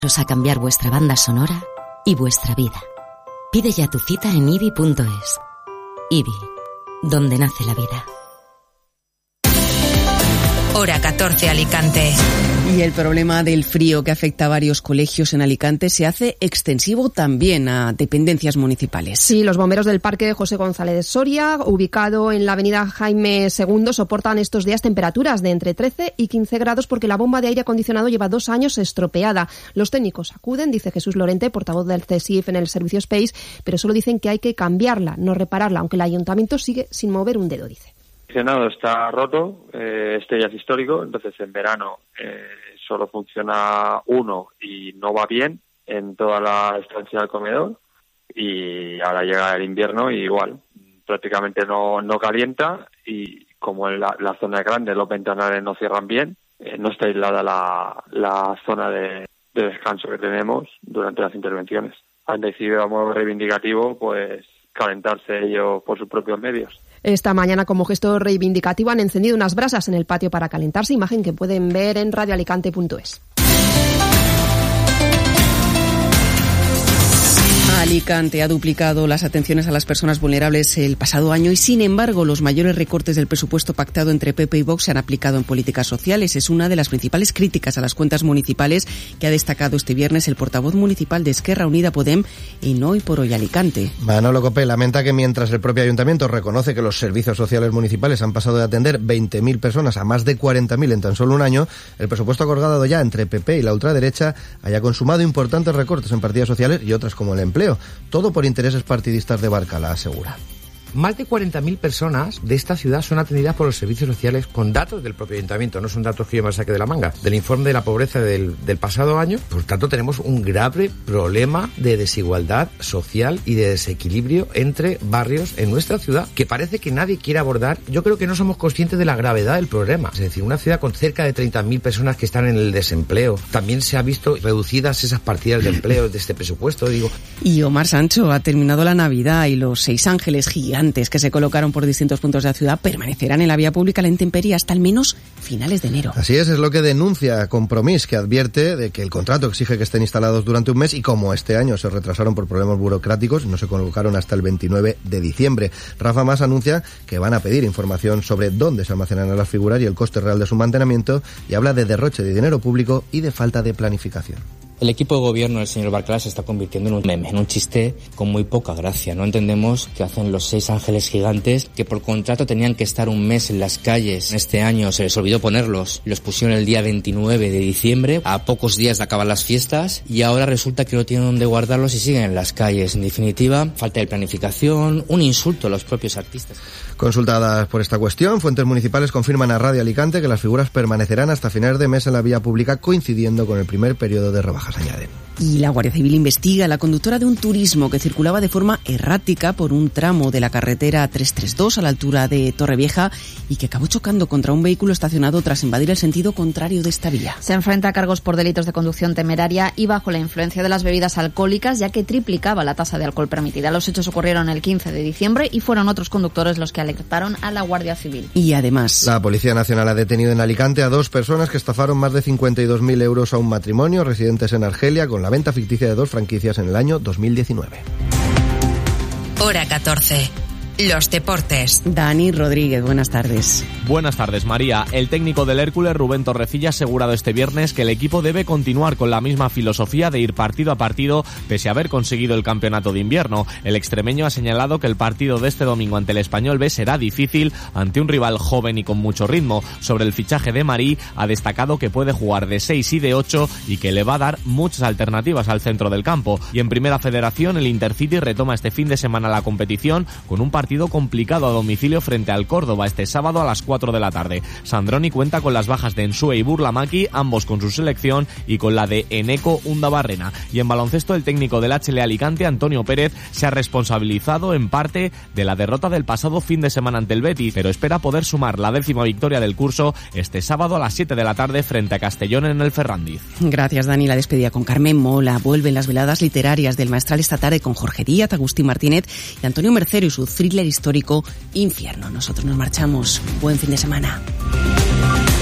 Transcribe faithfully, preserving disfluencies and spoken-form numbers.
a cambiar vuestra banda sonora y vuestra vida. Pide ya tu cita en ibi punto es. Ibi, donde nace la vida. Hora catorce, Alicante. Y el problema del frío que afecta a varios colegios en Alicante se hace extensivo también a dependencias municipales. Sí, los bomberos del Parque José González Soria, ubicado en la avenida Jaime segundo, soportan estos días temperaturas de entre trece y quince grados porque la bomba de aire acondicionado lleva dos años estropeada. Los técnicos acuden, dice Jesús Lorente, portavoz del C S I F en el servicio Space, pero solo dicen que hay que cambiarla, no repararla, aunque el ayuntamiento sigue sin mover un dedo, dice. El funcionado está roto, eh, este ya es histórico, entonces en verano eh, solo funciona uno y no va bien en toda la estancia del comedor, y ahora llega el invierno y igual, prácticamente no, no calienta, y como en la, la zona grande los ventanales no cierran bien, eh, no está aislada la, la zona de, de descanso que tenemos durante las intervenciones. Han decidido a modo reivindicativo pues calentarse ellos por sus propios medios. Esta mañana, como gesto reivindicativo, han encendido unas brasas en el patio para calentarse, imagen que pueden ver en radio alicante punto es. Alicante ha duplicado las atenciones a las personas vulnerables el pasado año y, sin embargo, los mayores recortes del presupuesto pactado entre P P y Vox se han aplicado en políticas sociales. Es una de las principales críticas a las cuentas municipales que ha destacado este viernes el portavoz municipal de Esquerra Unida Podem en Hoy por Hoy Alicante. Manolo Copé lamenta que mientras el propio ayuntamiento reconoce que los servicios sociales municipales han pasado de atender veinte mil personas a más de cuarenta mil en tan solo un año, el presupuesto acordado ya entre P P y la ultraderecha haya consumado importantes recortes en partidas sociales y otras como el empleo. Todo por intereses partidistas de Barcala, asegura. Más de cuarenta mil personas de esta ciudad son atendidas por los servicios sociales con datos del propio ayuntamiento, no son datos que yo me saque de la manga, del informe de la pobreza del, del pasado año. Por tanto, tenemos un grave problema de desigualdad social y de desequilibrio entre barrios en nuestra ciudad, que parece que nadie quiere abordar. Yo creo que no somos conscientes de la gravedad del problema. Es decir, una ciudad con cerca de treinta mil personas que están en el desempleo. También se ha visto reducidas esas partidas de empleo de este presupuesto, digo. Y Omar Sancho, ha terminado la Navidad y los seis ángeles gigantes que se colocaron por distintos puntos de la ciudad permanecerán en la vía pública a la intemperie hasta al menos finales de enero. Así es, es lo que denuncia Compromís, que advierte de que el contrato exige que estén instalados durante un mes y como este año se retrasaron por problemas burocráticos, no se colocaron hasta el veintinueve de diciembre. Rafa Mas anuncia que van a pedir información sobre dónde se almacenarán las figuras y el coste real de su mantenimiento, y habla de derroche de dinero público y de falta de planificación. El equipo de gobierno del señor Barcala se está convirtiendo en un meme, en un chiste con muy poca gracia. No entendemos qué hacen los seis ángeles gigantes que por contrato tenían que estar un mes en las calles. Este año se les olvidó ponerlos. Los pusieron el día veintinueve de diciembre, a pocos días de acabar las fiestas, y ahora resulta que no tienen dónde guardarlos y siguen en las calles. En definitiva, falta de planificación, un insulto a los propios artistas. Consultadas por esta cuestión, fuentes municipales confirman a Radio Alicante que las figuras permanecerán hasta finales de mes en la vía pública, coincidiendo con el primer periodo de rebajas, añaden. Y la Guardia Civil investiga a la conductora de un turismo que circulaba de forma errática por un tramo de la carretera trescientos treinta y dos a la altura de Torrevieja y que acabó chocando contra un vehículo estacionado tras invadir el sentido contrario de esta vía. Se enfrenta a cargos por delitos de conducción temeraria y bajo la influencia de las bebidas alcohólicas, ya que triplicaba la tasa de alcohol permitida. Los hechos ocurrieron el quince de diciembre y fueron otros conductores los que alertaron a la Guardia Civil. Y además, la Policía Nacional ha detenido en Alicante a dos personas que estafaron más de cincuenta y dos mil euros a un matrimonio residentes en Argelia con la venta ficticia de dos franquicias en el año dos mil diecinueve. Hora catorce. Los deportes. Dani Rodríguez, buenas tardes. Buenas tardes, María. El técnico del Hércules, Rubén Torrecilla, ha asegurado este viernes que el equipo debe continuar con la misma filosofía de ir partido a partido, pese a haber conseguido el campeonato de invierno. El extremeño ha señalado que el partido de este domingo ante el Español B será difícil ante un rival joven y con mucho ritmo. Sobre el fichaje de Marí, ha destacado que puede jugar de seis y de ocho y que le va a dar muchas alternativas al centro del campo. Y en Primera Federación, el Intercity retoma este fin de semana la competición con un partido complicado a domicilio frente al Córdoba este sábado a las cuatro de la tarde. Sandroni cuenta con las bajas de Ensue y Burlamaki, ambos con su selección, y con la de Eneco Undabarrena. Y en baloncesto, el técnico del H L Alicante, Antonio Pérez, se ha responsabilizado en parte de la derrota del pasado fin de semana ante el Betis, pero espera poder sumar la décima victoria del curso este sábado a las siete de la tarde frente a Castellón en el Ferrandiz. Gracias, Dani. La despedida con Carmen Mola. Vuelven las veladas literarias del Maestral esta tarde con Jorge Díaz, Agustín Martínez y Antonio Mercero y su thriller histórico Infierno. Nosotros nos marchamos. Buen fin de semana.